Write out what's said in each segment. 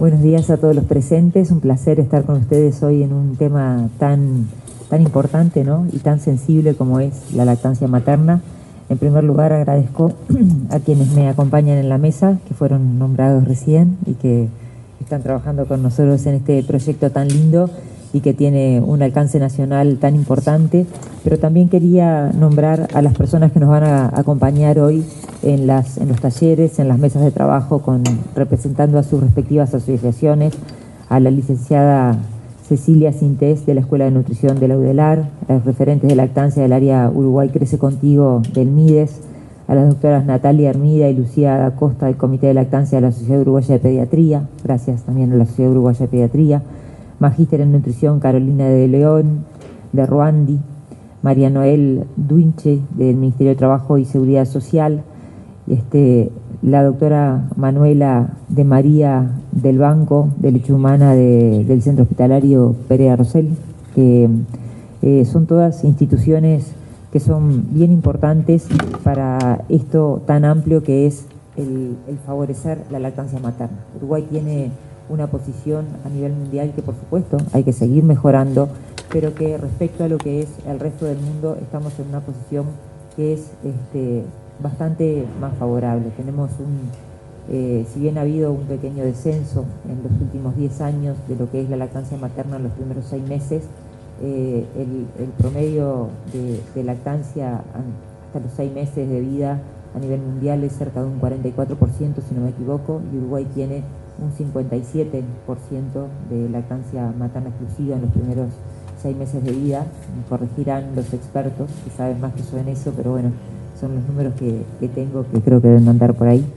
Buenos días a todos los presentes, un placer estar con ustedes hoy en un tema tan importante, ¿no? Y tan sensible como es la lactancia materna. En primer lugar agradezco a quienes me acompañan en la mesa, que fueron nombrados recién y que están trabajando con nosotros en este proyecto tan lindo y que tiene un alcance nacional tan importante, pero también quería nombrar a las personas que nos van a acompañar hoy en los talleres, en las mesas de trabajo, representando a sus respectivas asociaciones, a la licenciada Cecilia Sintés de la Escuela de Nutrición de la UDELAR, a los referentes de lactancia del área Uruguay Crece Contigo del MIDES, a las doctoras Natalia Hermida y Lucía da Costa del Comité de Lactancia de la Sociedad Uruguaya de Pediatría, gracias también a la Sociedad Uruguaya de Pediatría, Magíster en Nutrición Carolina de León, de Ruandi, María Noel Duinche del Ministerio de Trabajo y Seguridad Social, la doctora Manuela de María del Banco de Leche Humana del Centro Hospitalario Perea Rosell, que son todas instituciones que son bien importantes para esto tan amplio que es el favorecer la lactancia materna. Uruguay tiene una posición a nivel mundial que por supuesto hay que seguir mejorando, pero que respecto a lo que es el resto del mundo estamos en una posición que es bastante más favorable. Tenemos si bien ha habido un pequeño descenso en los últimos 10 años de lo que es la lactancia materna en los primeros 6 meses, el promedio de lactancia hasta los 6 meses de vida a nivel mundial es cerca de un 44%, si no me equivoco, y Uruguay tiene un 57% de lactancia materna exclusiva en los primeros 6 meses de vida. Me corregirán los expertos que saben más que yo en eso, pero bueno, son los números que tengo, que creo que deben andar por ahí.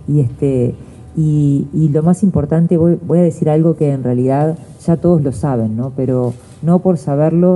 Y lo más importante, voy a decir algo que en realidad ya todos lo saben, ¿no? Pero no por saberlo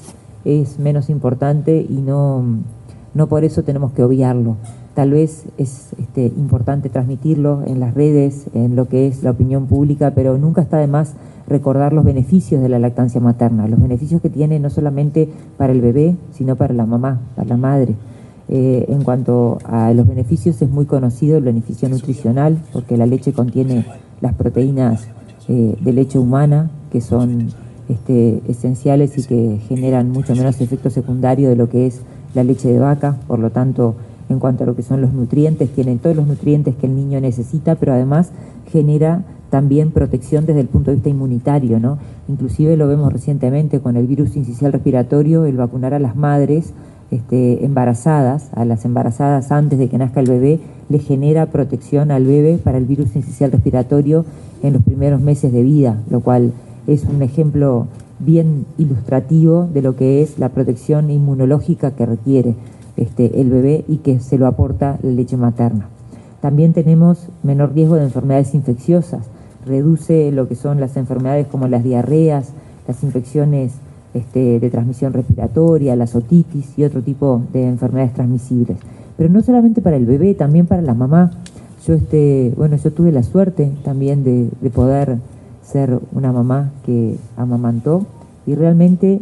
es menos importante y no por eso tenemos que obviarlo. Tal vez es importante transmitirlo en las redes, en lo que es la opinión pública, pero nunca está de más recordar los beneficios de la lactancia materna, los beneficios que tiene no solamente para el bebé, sino para la mamá, para la madre. En cuanto a los beneficios, es muy conocido el beneficio nutricional, porque la leche contiene las proteínas de leche humana, que son esenciales y que generan mucho menos efecto secundario de lo que es la leche de vaca. Por lo tanto, en cuanto a lo que son los nutrientes, tienen todos los nutrientes que el niño necesita, pero además genera también protección desde el punto de vista inmunitario, ¿no? Inclusive lo vemos recientemente con el virus sincicial respiratorio, el vacunar a las madres embarazadas, a las embarazadas antes de que nazca el bebé, le genera protección al bebé para el virus sincicial respiratorio en los primeros meses de vida, lo cual es un ejemplo bien ilustrativo de lo que es la protección inmunológica que requiere el bebé y que se lo aporta la leche materna. También tenemos menor riesgo de enfermedades infecciosas, reduce lo que son las enfermedades como las diarreas, las infecciones de transmisión respiratoria, la otitis y otro tipo de enfermedades transmisibles. Pero no solamente para el bebé, también para la mamá. Yo tuve la suerte también de poder ser una mamá que amamantó y realmente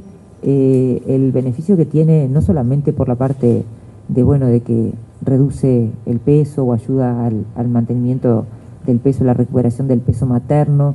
el beneficio que tiene, no solamente por la parte de que reduce el peso o ayuda al mantenimiento del peso, la recuperación del peso materno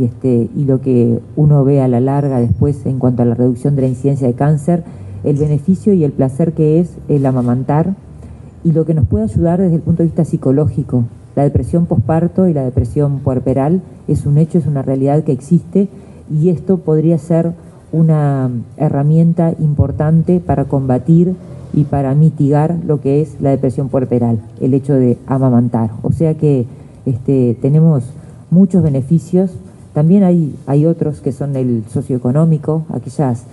y lo que uno ve a la larga después en cuanto a la reducción de la incidencia de cáncer, el beneficio y el placer que es el amamantar y lo que nos puede ayudar desde el punto de vista psicológico. La depresión posparto y la depresión puerperal es un hecho, es una realidad que existe y esto podría ser una herramienta importante para combatir y para mitigar lo que es la depresión puerperal, el hecho de amamantar. O sea que tenemos muchos beneficios. También hay otros que son el socioeconómico, aquellas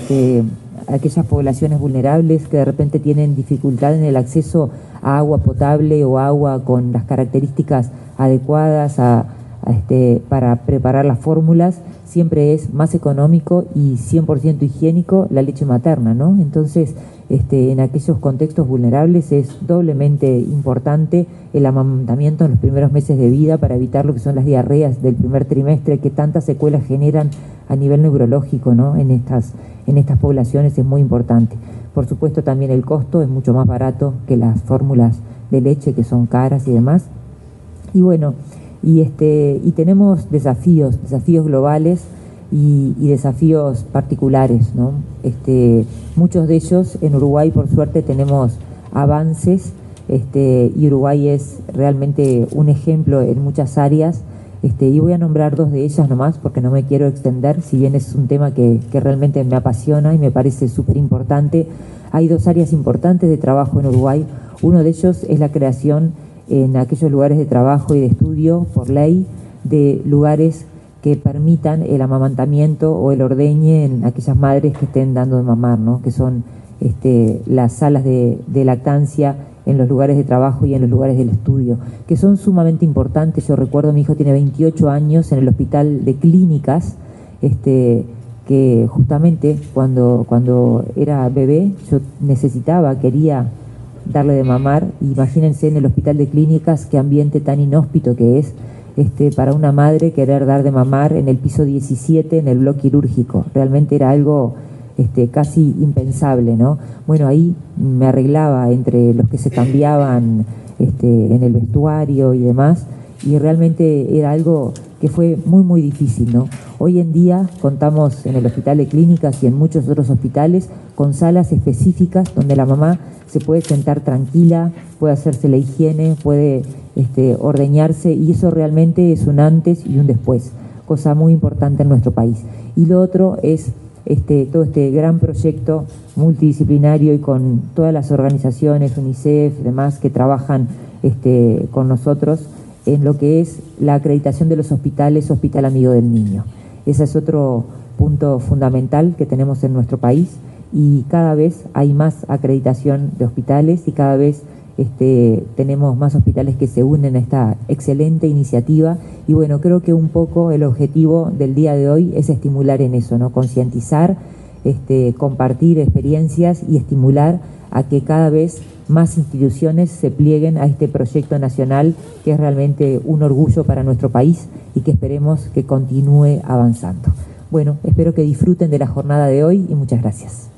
poblaciones vulnerables que de repente tienen dificultad en el acceso a agua potable o agua con las características adecuadas para preparar las fórmulas. Siempre es más económico y 100% higiénico la leche materna, ¿no? Entonces, en aquellos contextos vulnerables es doblemente importante el amamantamiento en los primeros meses de vida para evitar lo que son las diarreas del primer trimestre que tantas secuelas generan a nivel neurológico, ¿no? En estas poblaciones es muy importante. Por supuesto, también el costo es mucho más barato que las fórmulas de leche, que son caras y demás. Y bueno, y tenemos desafíos globales y desafíos particulares, ¿no? Muchos de ellos en Uruguay, por suerte, tenemos avances, y Uruguay es realmente un ejemplo en muchas áreas, y voy a nombrar dos de ellas nomás porque no me quiero extender, si bien es un tema que realmente me apasiona y me parece súper importante. Hay dos áreas importantes de trabajo en Uruguay. Uno de ellos es la creación en aquellos lugares de trabajo y de estudio, por ley, de lugares que permitan el amamantamiento o el ordeñe en aquellas madres que estén dando de mamar, ¿no? Que son las salas de lactancia en los lugares de trabajo y en los lugares del estudio, que son sumamente importantes. Yo recuerdo, mi hijo tiene 28 años en el hospital de clínicas, que justamente cuando era bebé yo quería darle de mamar. Imagínense en el hospital de clínicas qué ambiente tan inhóspito que es para una madre querer dar de mamar en el piso 17 en el bloque quirúrgico. Realmente era algo casi impensable, ¿no? Bueno, ahí me arreglaba entre los que se cambiaban en el vestuario y demás, y realmente era algo que fue muy muy difícil, ¿no? Hoy en día contamos en el hospital de clínicas y en muchos otros hospitales con salas específicas donde la mamá se puede sentar tranquila, puede hacerse la higiene, puede ordeñarse, y eso realmente es un antes y un después, cosa muy importante en nuestro país. Y lo otro es todo este gran proyecto multidisciplinario y con todas las organizaciones, UNICEF y demás, que trabajan con nosotros en lo que es la acreditación de los hospitales, Hospital Amigo del Niño. Ese es otro punto fundamental que tenemos en nuestro país, y cada vez hay más acreditación de hospitales y cada vez tenemos más hospitales que se unen a esta excelente iniciativa. Y bueno, creo que un poco el objetivo del día de hoy es estimular en eso, ¿no? Concientizar, compartir experiencias y estimular a que cada vez más instituciones se plieguen a este proyecto nacional, que es realmente un orgullo para nuestro país y que esperemos que continúe avanzando. Bueno, espero que disfruten de la jornada de hoy y muchas gracias.